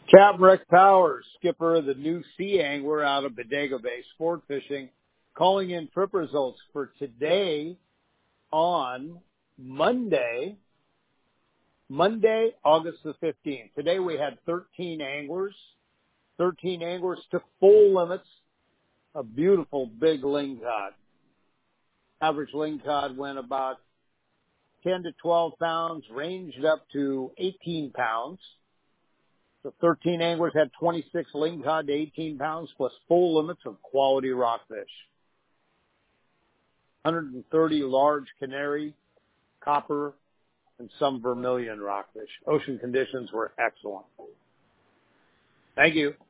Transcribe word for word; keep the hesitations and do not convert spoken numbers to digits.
Captain Rex Powers, skipper of the New Sea Angler out of Bodega Bay Sport Fishing, calling in trip results for today on Monday, Monday, August the fifteenth. Today we had thirteen anglers. thirteen anglers took full limits, a beautiful big lingcod. Average lingcod went about ten to twelve pounds, ranged up to eighteen pounds. So thirteen anglers had twenty-six lingcod to eighteen pounds plus full limits of quality rockfish. one hundred thirty large canary, copper, and some vermilion rockfish. Ocean conditions were excellent. Thank you.